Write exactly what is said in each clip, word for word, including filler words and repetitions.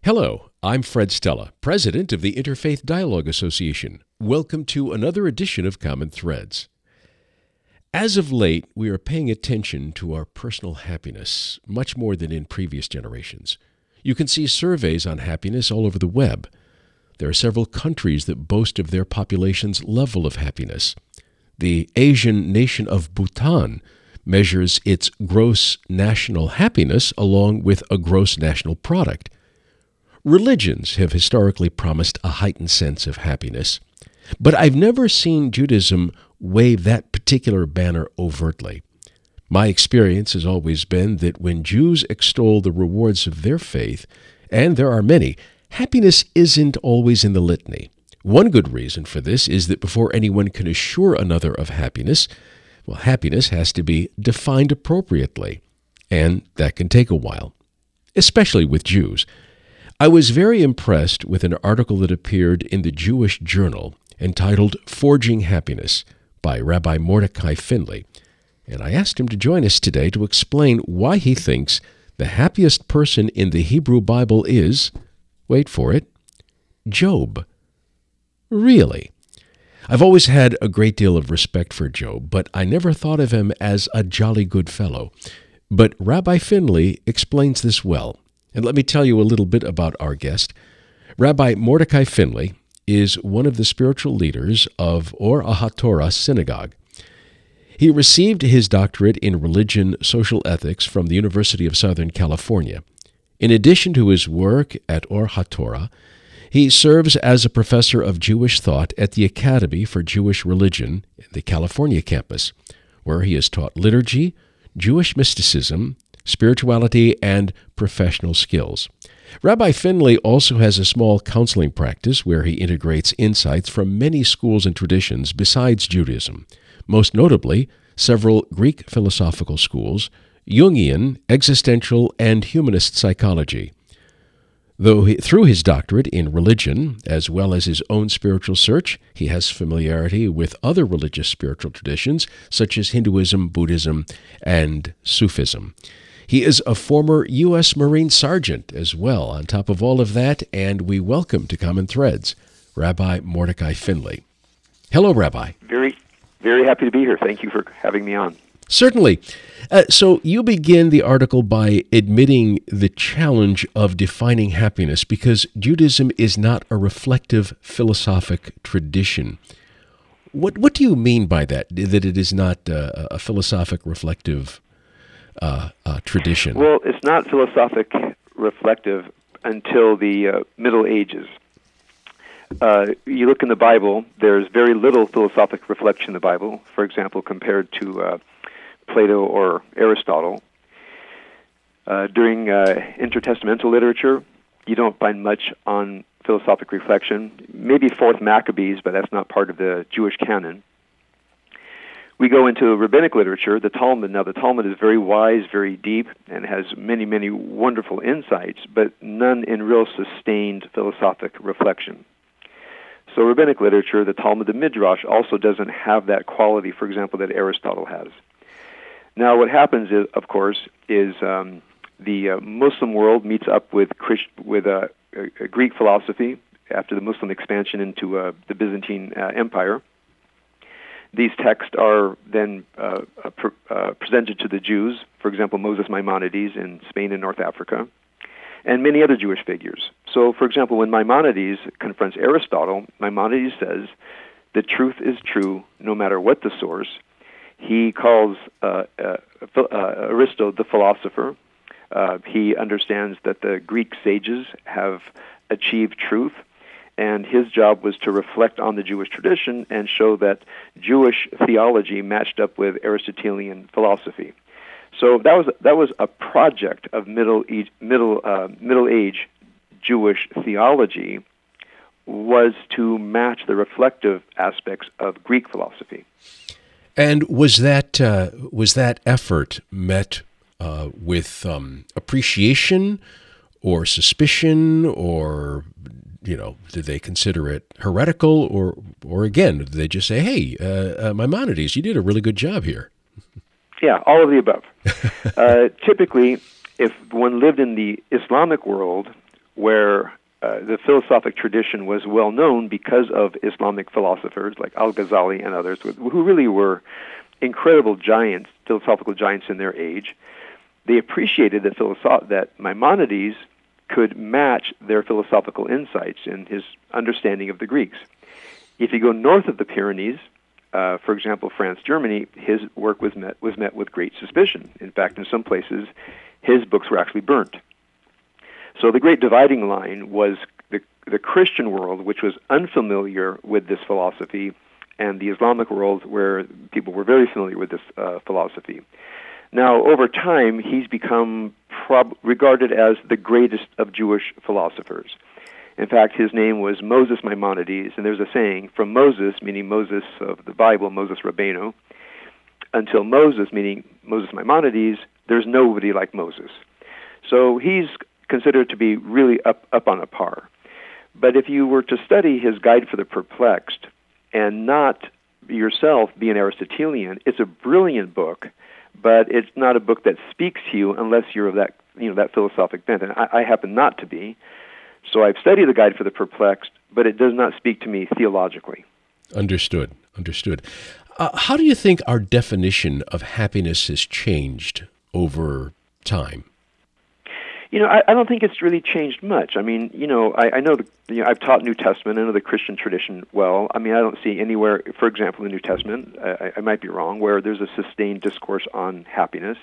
Hello, I'm Fred Stella, President of the Interfaith Dialogue Association. Welcome to another edition of Common Threads. As of late, we are paying attention to our personal happiness, much more than in previous generations. You can see surveys on happiness all over the web. There are several countries that boast of their population's level of happiness. The Asian nation of Bhutan measures its gross national happiness along with a gross national product. Religions have historically promised a heightened sense of happiness, but I've never seen Judaism wave that particular banner overtly. My experience has always been that when Jews extol the rewards of their faith, and there are many, happiness isn't always in the litany. One good reason for this is that before anyone can assure another of happiness, well, happiness has to be defined appropriately, and that can take a while, especially with Jews. I was very impressed with an article that appeared in the Jewish Journal entitled Forging Happiness by Rabbi Mordecai Finley, and I asked him to join us today to explain why he thinks the happiest person in the Hebrew Bible is, wait for it, Job. Really? I've always had a great deal of respect for Job, but I never thought of him as a jolly good fellow. But Rabbi Finley explains this well. And let me tell you a little bit about our guest. Rabbi Mordecai Finley is one of the spiritual leaders of Or HaTorah Synagogue. He received his doctorate in religion social ethics from the University of Southern California. In addition to his work at Or HaTorah, he serves as a professor of Jewish thought at the Academy for Jewish Religion in the California campus, where he has taught liturgy, Jewish mysticism, spirituality, and professional skills. Rabbi Finley also has a small counseling practice where he integrates insights from many schools and traditions besides Judaism, most notably several Greek philosophical schools, Jungian, existential, and humanist psychology. Though he, through his doctorate in religion, as well as his own spiritual search, he has familiarity with other religious spiritual traditions, such as Hinduism, Buddhism, and Sufism. He is a former U S Marine Sergeant as well, on top of all of that, and we welcome to Common Threads, Rabbi Mordecai Finley. Hello, Rabbi. Very, very happy to be here. Thank you for having me on. Certainly. Uh, so you begin the article by admitting the challenge of defining happiness because Judaism is not a reflective philosophic tradition. What what do you mean by that, that it is not uh, a philosophic reflective uh, uh, tradition? Well, it's not philosophic reflective until the uh, Middle Ages. Uh, you look in the Bible, there's very little philosophic reflection in the Bible, for example, compared to uh, Plato or Aristotle. Uh, during uh, intertestamental literature, you don't find much on philosophic reflection. Maybe Fourth Maccabees, but that's not part of the Jewish canon. We go into rabbinic literature, the Talmud. Now, the Talmud is very wise, very deep, and has many, many wonderful insights, but none in real sustained philosophic reflection. So rabbinic literature, the Talmud, the Midrash, also doesn't have that quality, for example, that Aristotle has. Now, what happens, is, of course, is um, the uh, Muslim world meets up with Christ- with uh, a Greek philosophy after the Muslim expansion into uh, the Byzantine uh, Empire. These texts are then uh, uh, pre- uh, presented to the Jews, for example, Moses Maimonides in Spain and North Africa, and many other Jewish figures. So, for example, when Maimonides confronts Aristotle, Maimonides says, the truth is true no matter what the source. He calls uh, uh, uh, Aristo the philosopher. Uh, he understands that the Greek sages have achieved truth, and his job was to reflect on the Jewish tradition and show that Jewish theology matched up with Aristotelian philosophy. So that was that was a project of middle age, middle uh, middle age Jewish theology, was to match the reflective aspects of Greek philosophy. And was that uh, was that effort met uh, with um, appreciation or suspicion, or you know, did they consider it heretical, or or again, did they just say, "Hey, uh, uh, Maimonides, you did a really good job here"? Yeah, all of the above. uh, typically, if one lived in the Islamic world, where uh, the philosophic tradition was well known because of Islamic philosophers like Al-Ghazali and others, who really were incredible giants, philosophical giants in their age. They appreciated that, philosoph- that Maimonides could match their philosophical insights in his understanding of the Greeks. If you go north of the Pyrenees, uh, for example, France, Germany, his work was met was met with great suspicion. In fact, in some places, his books were actually burnt. So the great dividing line was the the Christian world, which was unfamiliar with this philosophy, and the Islamic world, where people were very familiar with this uh, philosophy. Now, over time, he's become prob- regarded as the greatest of Jewish philosophers. In fact, his name was Moses Maimonides, and there's a saying, from Moses, meaning Moses of the Bible, Moses Rabbeinu, until Moses, meaning Moses Maimonides, there's nobody like Moses. So he's considered to be really up, up on a par. But if you were to study his Guide for the Perplexed and not yourself be an Aristotelian, it's a brilliant book, but it's not a book that speaks to you unless you're of that, you know, that philosophic bent. And I, I happen not to be. So I've studied the Guide for the Perplexed, but it does not speak to me theologically. Understood. Understood. Uh, how do you think our definition of happiness has changed over time? You know, I, I don't think it's really changed much. I mean, you know, I, I know, the, you know, I've taught New Testament. I know the Christian tradition well. I mean, I don't see anywhere, for example, in the New Testament, I, I might be wrong, where there's a sustained discourse on happiness.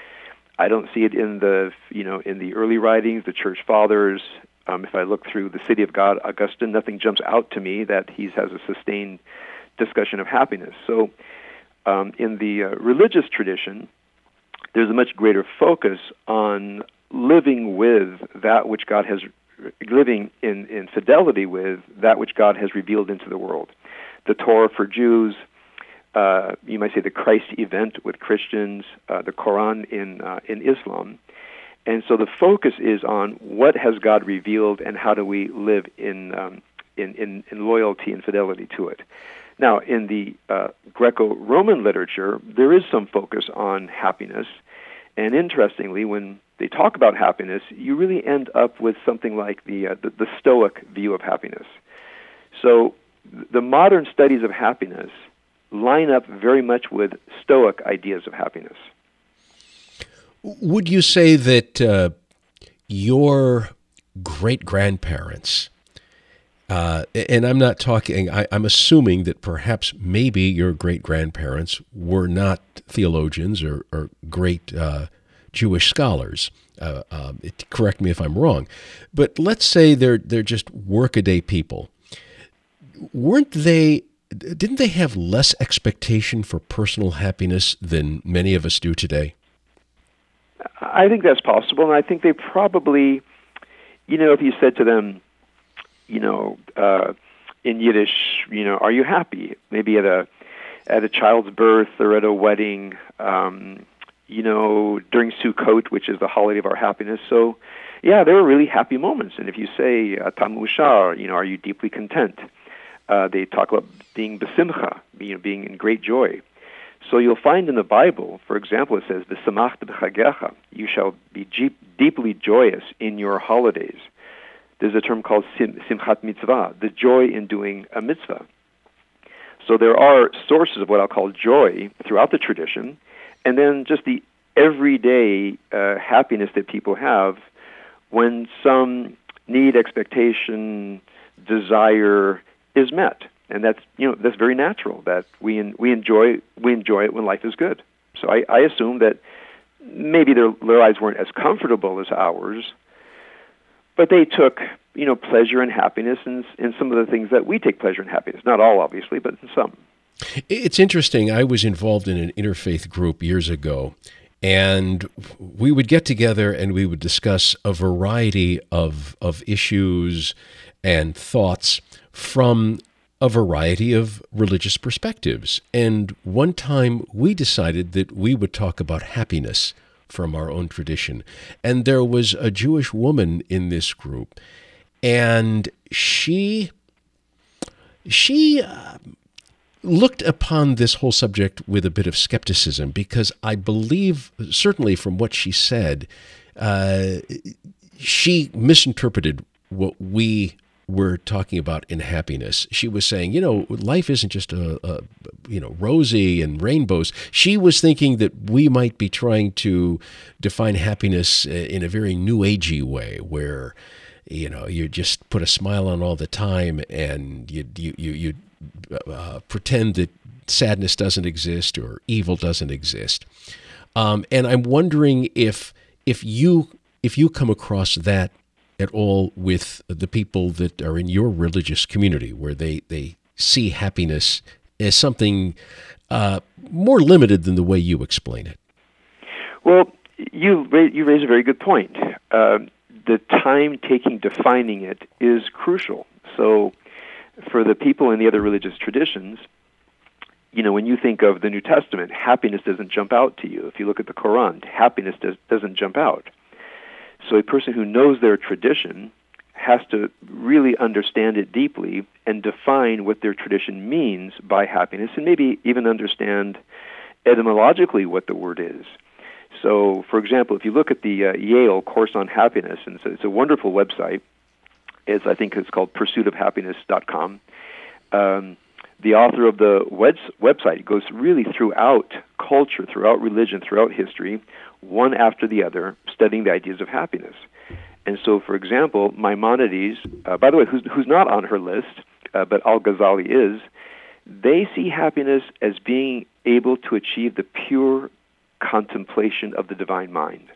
I don't see it in the, you know, in the early writings, the church fathers. Um, if I look through the City of God, Augustine, nothing jumps out to me that he has a sustained discussion of happiness. So um, in the uh, religious tradition, there's a much greater focus on living with that which God has, living in, in fidelity with that which God has revealed into the world. The Torah for Jews, uh, you might say the Christ event with Christians, uh, the Quran in uh, in Islam. And so the focus is on what has God revealed and how do we live in um, in, in, in loyalty and fidelity to it. Now, in the uh, Greco-Roman literature, there is some focus on happiness. And interestingly, when they talk about happiness, you really end up with something like the, uh, the, the Stoic view of happiness. So the modern studies of happiness line up very much with Stoic ideas of happiness. Would you say that uh, your great-grandparents, uh, and I'm not talking, I, I'm assuming that perhaps maybe your great-grandparents were not theologians or, or great uh, Jewish scholars. Uh, um, it, correct me if I'm wrong. But let's say they're they're just workaday people. Weren't they, didn't they have less expectation for personal happiness than many of us do today? I think that's possible, and I think they probably, you know, if you said to them, you know, uh, in Yiddish, you know, are you happy? Maybe at a at a child's birth or at a wedding, um, you know, during Sukkot, which is the holiday of our happiness. So, yeah, there were really happy moments. And if you say Tam Ushar, you know, are you deeply content? Uh, they talk about being besimcha, you know, being in great joy. So you'll find in the Bible, for example, it says, "V'samachta b'chagecha," you shall be deep, deeply joyous in your holidays. There's a term called sim, simchat mitzvah, the joy in doing a mitzvah. So there are sources of what I'll call joy throughout the tradition, and then just the everyday uh, happiness that people have when some need, expectation, desire is met. And that's, you know, that's very natural, that we we enjoy we enjoy it when life is good. So I, I assume that maybe their, their lives weren't as comfortable as ours, but they took, you know, pleasure and happiness in, in some of the things that we take pleasure and happiness. Not all, obviously, but in some. It's interesting. I was involved in an interfaith group years ago, and we would get together and we would discuss a variety of of issues and thoughts from a variety of religious perspectives. And one time we decided that we would talk about happiness from our own tradition. And there was a Jewish woman in this group, and she she uh, looked upon this whole subject with a bit of skepticism, because I believe, certainly from what she said, uh, she misinterpreted what we were talking about in happiness. She was saying, you know, life isn't just a, a you know rosy and rainbows. She was thinking that we might be trying to define happiness in a very new agey way, where you know you just put a smile on all the time, and you you you, you uh, pretend that sadness doesn't exist or evil doesn't exist. Um, and I'm wondering if if you if you come across that at all with the people that are in your religious community, where they, they see happiness as something uh, more limited than the way you explain it. Well, you raise, you raise a very good point. Uh, the time taking defining it is crucial. So for the people in the other religious traditions, you know, when you think of the New Testament, happiness doesn't jump out to you. If you look at the Quran, happiness does, doesn't jump out. So a person who knows their tradition has to really understand it deeply and define what their tradition means by happiness, and maybe even understand etymologically what the word is. So, for example, if you look at the uh, Yale Course on Happiness, and so it's a wonderful website. It's, I think it's called pursuit of happiness dot com. Um, the author of the web- website goes really throughout culture, throughout religion, throughout history, one after the other, studying the ideas of happiness. And so, for example, Maimonides, uh, by the way, who's, who's not on her list, uh, but Al-Ghazali is, they see happiness as being able to achieve the pure contemplation of the divine mind.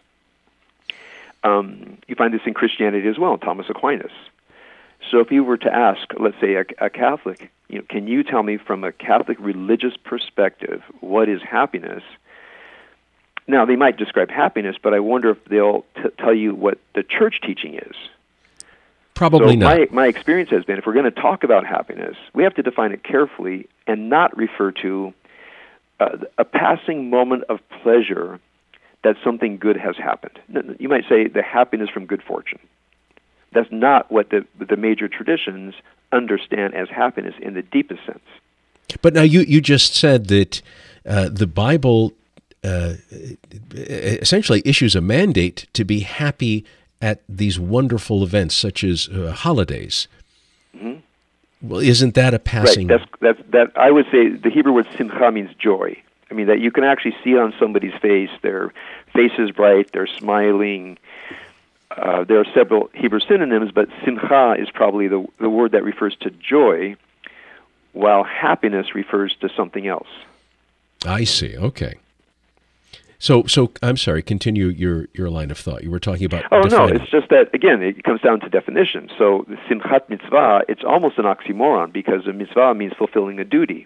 Um, you find this in Christianity as well, Thomas Aquinas. So if you were to ask, let's say, a, a Catholic, you know, can you tell me from a Catholic religious perspective what is happiness? Now, they might describe happiness, but I wonder if they'll t- tell you what the church teaching is. Probably so not. My, my experience has been, if we're going to talk about happiness, we have to define it carefully and not refer to uh, a passing moment of pleasure that something good has happened. You might say the happiness from good fortune. That's not what the the major traditions understand as happiness in the deepest sense. But now you, you just said that uh, the Bible uh, essentially issues a mandate to be happy at these wonderful events, such as uh, holidays. Mm-hmm. Well, isn't that a passing? Right. That's that's that. I would say the Hebrew word simcha means joy. I mean that you can actually see it on somebody's face. Their face is bright. They're smiling. Uh, there are several Hebrew synonyms, but simcha is probably the the word that refers to joy, while happiness refers to something else. I see. Okay. So, so I'm sorry. Continue your, your line of thought. You were talking about. Oh defining. no, it's just that again, it comes down to definition. So, the simchat mitzvah, it's almost an oxymoron because a mitzvah means fulfilling a duty.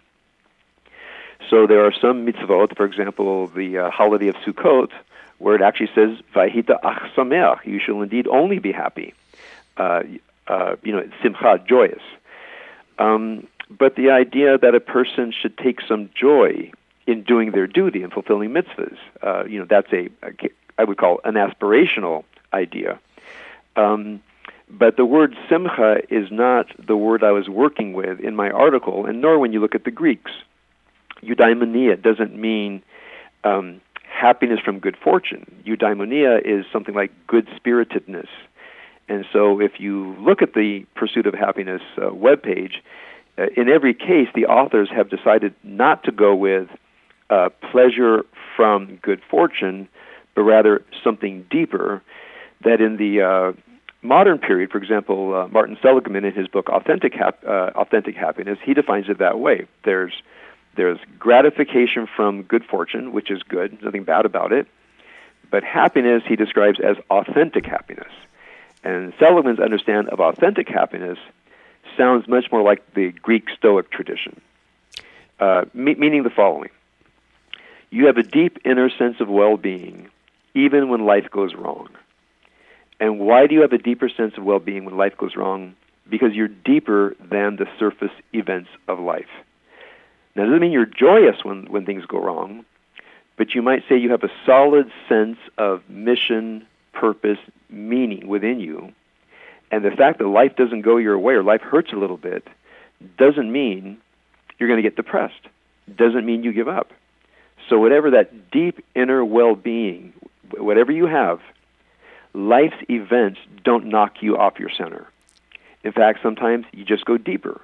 So, there are some mitzvot, for example, the uh, holiday of Sukkot, where it actually says "Vayhita ach sameach," you shall indeed only be happy. Uh, uh, you know, it's simcha, joyous. Um, but the idea that a person should take some joy in doing their duty and fulfilling mitzvahs, uh, you know, that's a, a, I would call an aspirational idea. Um, but the word simcha is not the word I was working with in my article, and nor when you look at the Greeks. Eudaimonia doesn't mean um, happiness from good fortune. Eudaimonia is something like good-spiritedness. And so if you look at the Pursuit of Happiness uh, webpage, uh, in every case, the authors have decided not to go with uh, pleasure from good fortune, but rather something deeper, that in the uh, modern period, for example, uh, Martin Seligman in his book Authentic, Hap- uh, Authentic Happiness, he defines it that way. There's there's gratification from good fortune, which is good, nothing bad about it, but happiness he describes as authentic happiness. And Seligman's understanding of authentic happiness sounds much more like the Greek Stoic tradition, uh, me- meaning the following. You have a deep inner sense of well-being, even when life goes wrong. And why do you have a deeper sense of well-being when life goes wrong? Because you're deeper than the surface events of life. Now, it doesn't mean you're joyous when, when things go wrong, but you might say you have a solid sense of mission, purpose, meaning within you. And the fact that life doesn't go your way or life hurts a little bit doesn't mean you're going to get depressed. Doesn't mean you give up. So whatever that deep inner well-being, whatever you have, life's events don't knock you off your center. In fact, sometimes you just go deeper.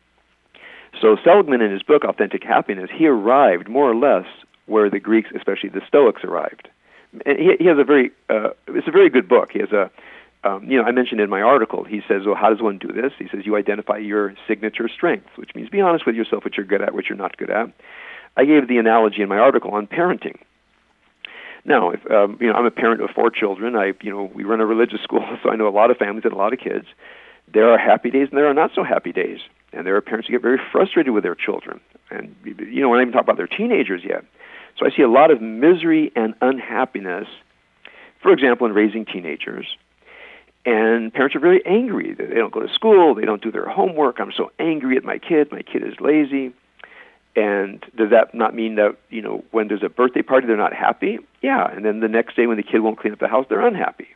So Seligman, in his book, Authentic Happiness, he arrived more or less where the Greeks, especially the Stoics, arrived. And he, he has a very, uh, it's a very good book. He has a, um, you know, I mentioned in my article, he says, well, how does one do this? He says, you identify your signature strengths, which means be honest with yourself, what you're good at, what you're not good at. I gave the analogy in my article on parenting. Now, if, um, you know, I'm a parent of four children. I, you know, we run a religious school, so I know a lot of families and a lot of kids. There are happy days and there are not so happy days. And there are parents who get very frustrated with their children. And, you know, we're not even talking about their teenagers yet. So I see a lot of misery and unhappiness, for example, in raising teenagers. And parents are very angry. They don't go to school. They don't do their homework. I'm so angry at my kid. My kid is lazy. And does that not mean that, you know, when there's a birthday party, they're not happy? Yeah. And then the next day when the kid won't clean up the house, they're unhappy.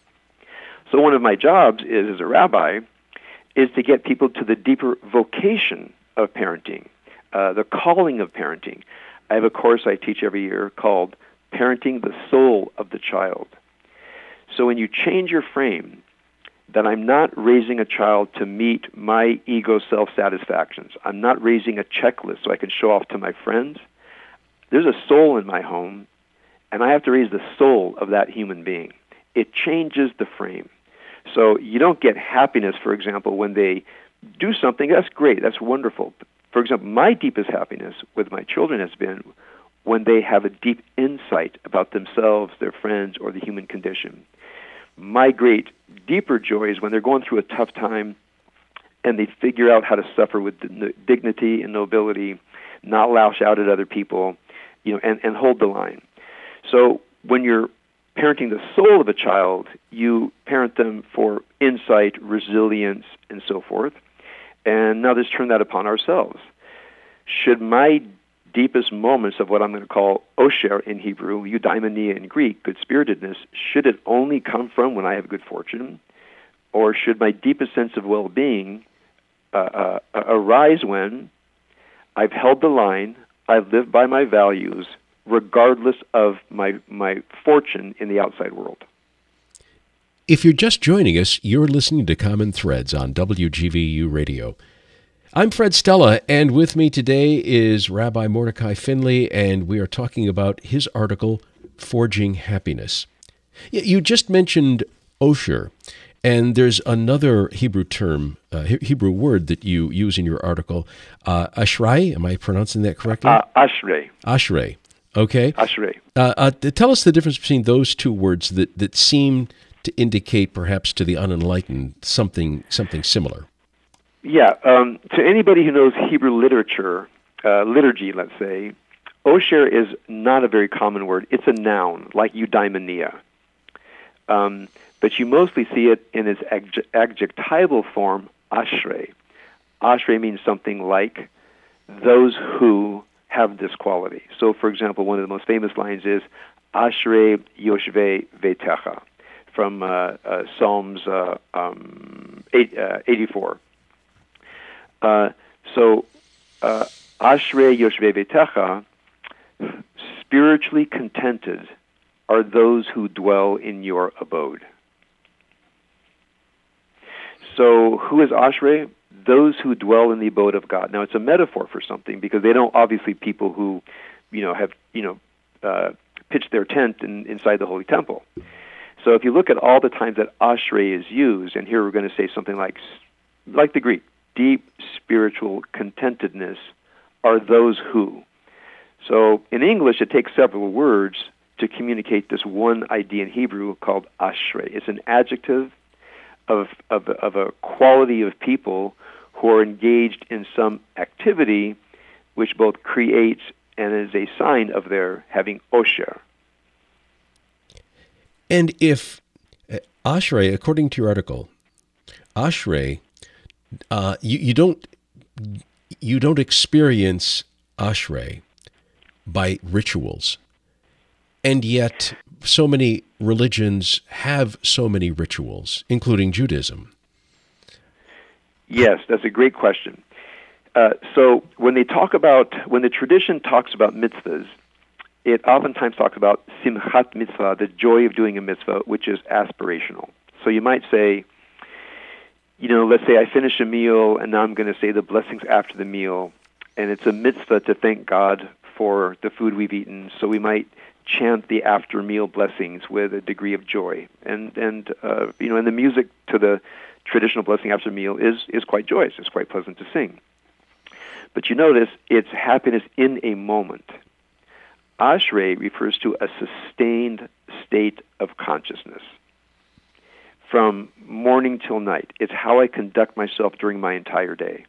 So one of my jobs is, as a rabbi, is to get people to the deeper vocation of parenting, uh, the calling of parenting. I have a course I teach every year called Parenting the Soul of the Child. So when you change your frame, that I'm not raising a child to meet my ego self-satisfactions. I'm not raising a checklist so I can show off to my friends. There's a soul in my home, and I have to raise the soul of that human being. It changes the frame. So you don't get happiness, for example, when they do something. That's great. That's wonderful. For example, my deepest happiness with my children has been when they have a deep insight about themselves, their friends, or the human condition. My great deeper joy is when they're going through a tough time and they figure out how to suffer with dignity and nobility, not lash out at other people, you know, and, and hold the line. So when you're parenting the soul of a child, you parent them for insight, resilience, and so forth. And now let's turn that upon ourselves. Should my deepest moments of what I'm going to call osher in Hebrew, eudaimonia in Greek, good-spiritedness, should it only come from when I have good fortune? Or should my deepest sense of well-being uh, uh, arise when I've held the line, I've lived by my values, regardless of my my fortune in the outside world? If you're just joining us, you're listening to Common Threads on W G V U Radio. I'm Fred Stella, and with me today is Rabbi Mordecai Finley, and we are talking about his article, Forging Happiness. You just mentioned osher, and there's another Hebrew term, uh, Hebrew word that you use in your article, uh, ashrei. Am I pronouncing that correctly? Uh, ashrei. Ashrei. Okay. Ashrei. Uh, uh, tell us the difference between those two words that, that seem to indicate, perhaps to the unenlightened, something something similar. Yeah. Um, to anybody who knows Hebrew literature, uh, liturgy, let's say, osher is not a very common word. It's a noun, like eudaimonia. Um, but you mostly see it in its adj- adjectival form, ashrei. Ashrei means something like those who have this quality. So, for example, one of the most famous lines is Ashrei Yoshvei Vetecha from uh, uh, Psalms uh, um, eight, uh, eighty-four. Uh, so, uh, Ashrei Yoshvei Vetecha, spiritually contented are those who dwell in your abode. So, who is Ashrei? Those who dwell in the abode of God. Now, it's a metaphor for something because they don't obviously people who, you know, have you know uh, pitched their tent in, inside the Holy Temple. So, if you look at all the times that Ashrei is used, and here we're going to say something like, like the Greek, deep spiritual contentedness are those who. So, in English, it takes several words to communicate this one idea in Hebrew called ashrei. It's an adjective of of of a quality of people who are engaged in some activity which both creates and is a sign of their having osher. And if uh, ashrei, according to your article, ashrei, uh, you, you don't you don't experience ashrei by rituals, and yet so many religions have so many rituals, including Judaism. Yes, that's a great question. Uh, so when they talk about, when the tradition talks about mitzvahs, it oftentimes talks about simchat mitzvah, the joy of doing a mitzvah, which is aspirational. So you might say, you know, let's say I finish a meal, and now I'm going to say the blessings after the meal, and it's a mitzvah to thank God for the food we've eaten, so we might chant the after-meal blessings with a degree of joy. And, and uh, you know, and the music to the traditional blessing after meal is, is quite joyous. It's quite pleasant to sing. But you notice it's happiness in a moment. Ashrei refers to a sustained state of consciousness from morning till night. It's how I conduct myself during my entire day.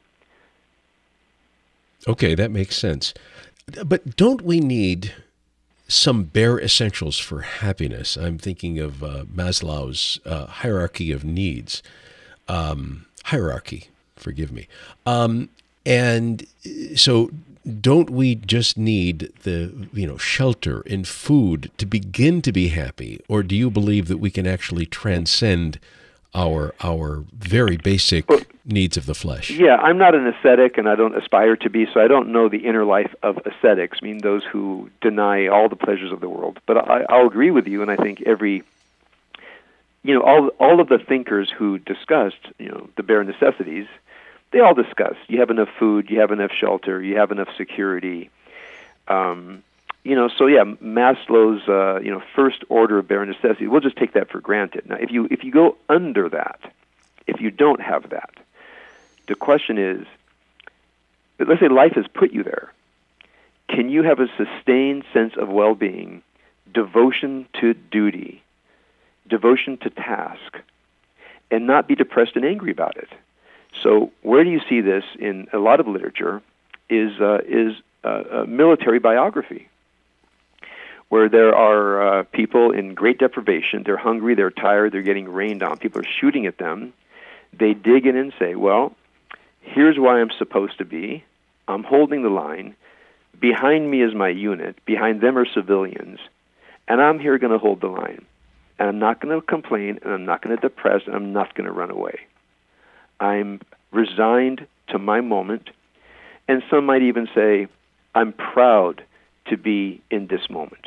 Okay, that makes sense. But don't we need some bare essentials for happiness? I'm thinking of uh, Maslow's uh, hierarchy of needs. Um, hierarchy, forgive me. Um, and so don't we just need the, you know, shelter and food to begin to be happy? Or do you believe that we can actually transcend our our very basic well, needs of the flesh? Yeah, I'm not an ascetic, and I don't aspire to be, so I don't know the inner life of ascetics, I mean those who deny all the pleasures of the world. But I, I'll agree with you, and I think every, you know, all all of the thinkers who discussed, you know, the bare necessities, they all discussed, you have enough food, you have enough shelter, you have enough security. Um, you know, so yeah, Maslow's, uh, you know, first order of bare necessity, we'll just take that for granted. Now, if you if you go under that, if you don't have that, the question is, let's say life has put you there. Can you have a sustained sense of well-being, devotion to duty, devotion to task, and not be depressed and angry about it? So where do you see this in a lot of literature is uh, is uh, a military biography, where there are uh, people in great deprivation, they're hungry, they're tired, they're getting rained on, people are shooting at them. They dig in and say, well, here's where I'm supposed to be. I'm holding the line. Behind me is my unit. Behind them are civilians. And I'm here going to hold the line. And I'm not going to complain, and I'm not going to depress, and I'm not going to run away. I'm resigned to my moment. And some might even say, I'm proud to be in this moment.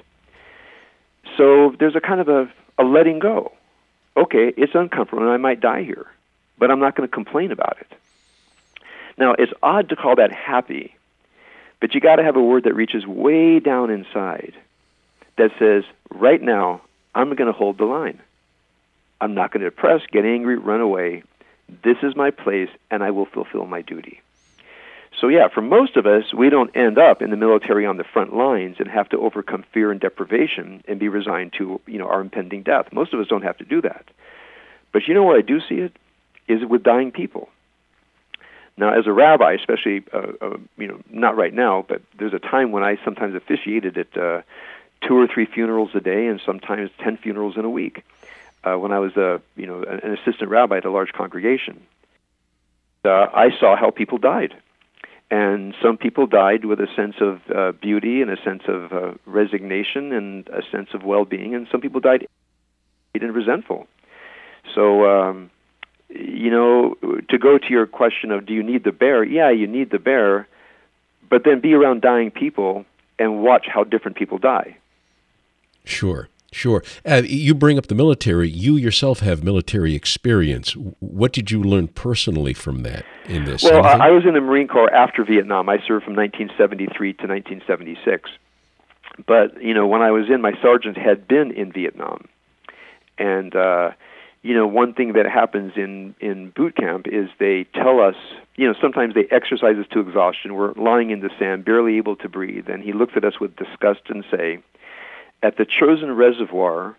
So there's a kind of a, a letting go. Okay, it's uncomfortable, and I might die here, but I'm not going to complain about it. Now, it's odd to call that happy, but you got to have a word that reaches way down inside that says, right now, I'm going to hold the line. I'm not going to depress, get angry, run away. This is my place, and I will fulfill my duty. So yeah, for most of us, we don't end up in the military on the front lines and have to overcome fear and deprivation and be resigned to, you know, our impending death. Most of us don't have to do that. But you know where I do see it? Is with dying people. Now, as a rabbi, especially, uh, uh, you know, not right now, but there's a time when I sometimes officiated at uh, two or three funerals a day, and sometimes ten funerals in a week. Uh, when I was, a, you know, an assistant rabbi at a large congregation, uh, I saw how people died, and some people died with a sense of uh, beauty and a sense of uh, resignation and a sense of well-being, and some people died and resentful. So. Um, You know, to go to your question of do you need the bear? Yeah, you need the bear, but then be around dying people and watch how different people die. Sure, sure. Uh, you bring up the military. You yourself have military experience. What did you learn personally from that in this? Well, Anything? I was in the Marine Corps after Vietnam. I served from nineteen seventy-three to nineteen seventy-six. But, you know, when I was in, my sergeant had been in Vietnam. And, uh, you know, one thing that happens in, in boot camp is they tell us, you know, sometimes they exercise us to exhaustion. We're lying in the sand, barely able to breathe. And he looks at us with disgust and say, at the Chosin Reservoir,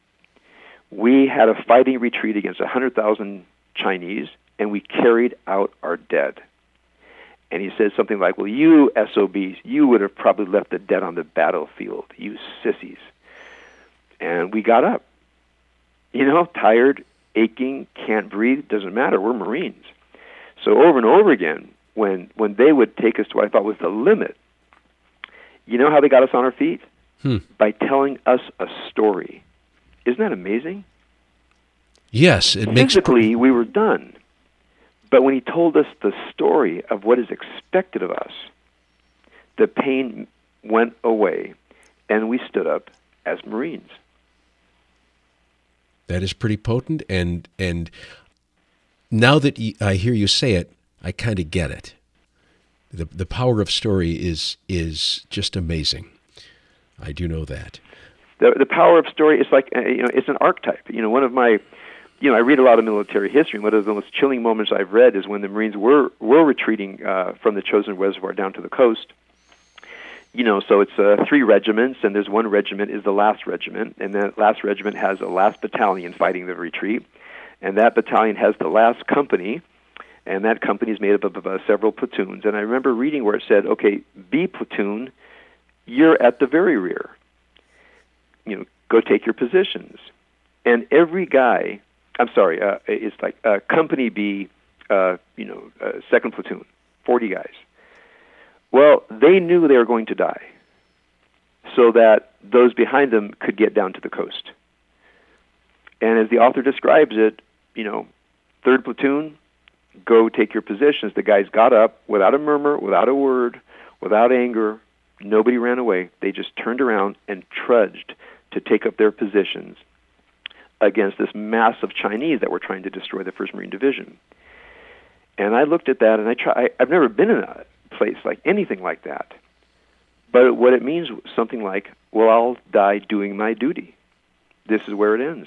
we had a fighting retreat against one hundred thousand Chinese, and we carried out our dead. And he says something like, well, you S O Bs, you would have probably left the dead on the battlefield, you sissies. And we got up. You know, tired, aching, can't breathe, doesn't matter, we're Marines. So over and over again, when when they would take us to what I thought was the limit, you know how they got us on our feet? Hmm. By telling us a story. Isn't that amazing? Yes, it makes... Physically, we were done. But when he told us the story of what is expected of us, the pain went away, and we stood up as Marines. That is pretty potent, and and now that I hear you say it, I kind of get it. The the power of story is is just amazing. I do know that. The the power of story is like, you know, it's an archetype. You know, one of my, you know, I read a lot of military history, and one of the most chilling moments I've read is when the Marines were were retreating uh, from the Chosin Reservoir down to the coast. You know, so it's uh, three regiments, and there's one regiment is the last regiment, and that last regiment has a last battalion fighting the retreat, and that battalion has the last company, and that company is made up of, of uh, several platoons. And I remember reading where it said, okay, B platoon, you're at the very rear. You know, go take your positions. And every guy, I'm sorry, uh, it's like uh, Company B, uh, you know, uh, second platoon, forty guys. Well, they knew they were going to die so that those behind them could get down to the coast. And as the author describes it, you know, third platoon, go take your positions. The guys got up without a murmur, without a word, without anger. Nobody ran away. They just turned around and trudged to take up their positions against this mass of Chinese that were trying to destroy the first Marine Division. And I looked at that, and I try. I, I've never been in a place like anything like that. But what it means was something like, well, I'll die doing my duty. This is where it ends.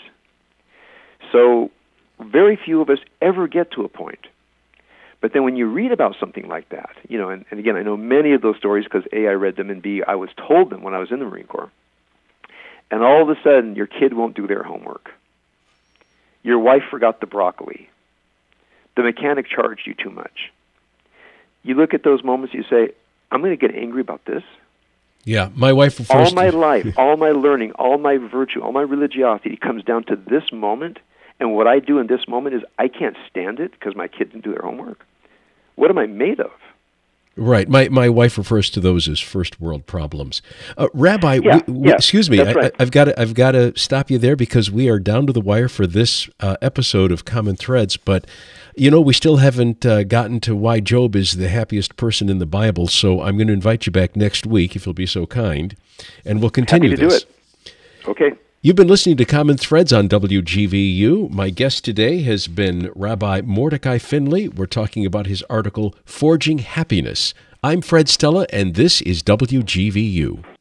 So very few of us ever get to a point. But then when you read about something like that, you know, and, and again, I know many of those stories because A, I read them, and B, I was told them when I was in the Marine Corps. And all of a sudden, your kid won't do their homework. Your wife forgot the broccoli. The mechanic charged you too much. You look at those moments, you say, I'm going to get angry about this. Yeah, my wife first. All my life, all my learning, all my virtue, all my religiosity comes down to this moment, and what I do in this moment is I can't stand it because my kids didn't do their homework. What am I made of? Right. My my wife refers to those as first world problems. Uh, Rabbi, yeah, we, we, yeah, excuse me, I, right. I've got to I've got to stop you there because we are down to the wire for this uh, episode of Common Threads. But you know, we still haven't uh, gotten to why Job is the happiest person in the Bible. So I'm going to invite you back next week if you'll be so kind, and we'll continue Happy to this. do it. Okay. You've been listening to Common Threads on W G V U. My guest today has been Rabbi Mordecai Finley. We're talking about his article, Forging Happiness. I'm Fred Stella, and this is W G V U.